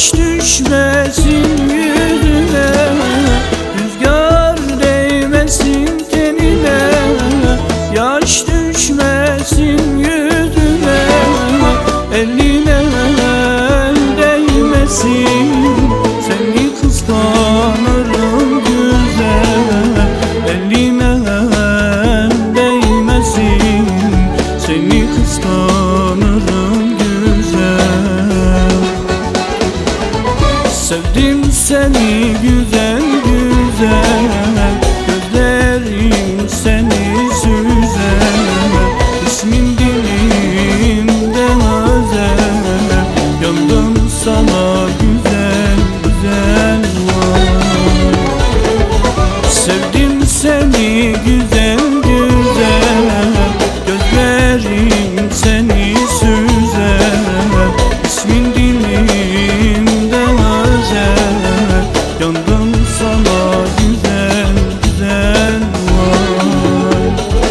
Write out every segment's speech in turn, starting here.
Yaş düşmesin yüzüne, rüzgar değmesin tenine. Yaş düşmesin yüzüne, eline değmesin. Seni kıskanırım güzel, eline değmesin. Seni kıskanırım güzel. Sevdim seni güzel güzel, gözlerim seni süzer. İsmin dilimde özel, yandım sana güzel güzel var. Sevdim seni güzel güzel, gözlerim seni süzer. İsmin dilimde özel, yandım sana güzel güzel var.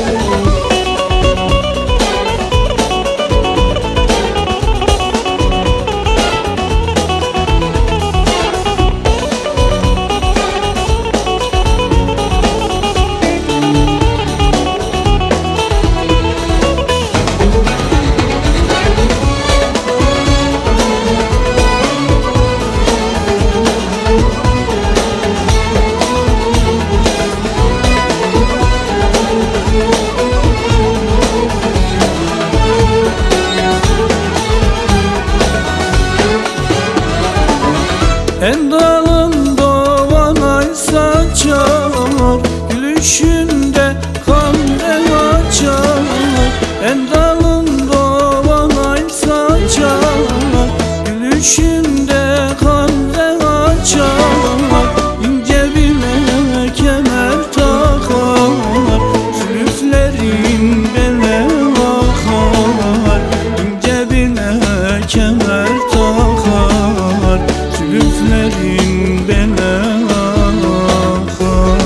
En dalında olan ay saçar, gülüşünde kan açar. En dalında olan ay saçar, gülüşünde kan açar. İnce bir kemer takar, zülüflerin bele bakar. İnce bir kemer takar, zülüflerin bele akar.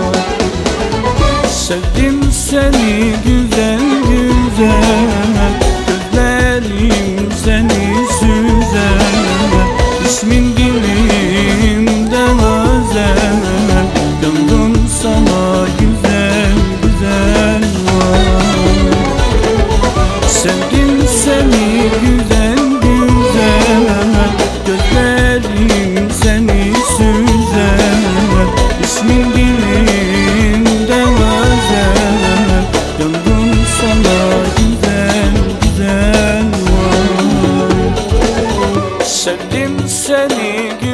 Sevdim seni güzel güzel, gözlerim seni süzer. İsmin dilimde özel, yandım sana güzel güzel var. Sevdim seni güzel güzel, gözlerim seni süzer. İsmin dilimde özel, yandım sana güzel güzel var. Sevdim seni güzel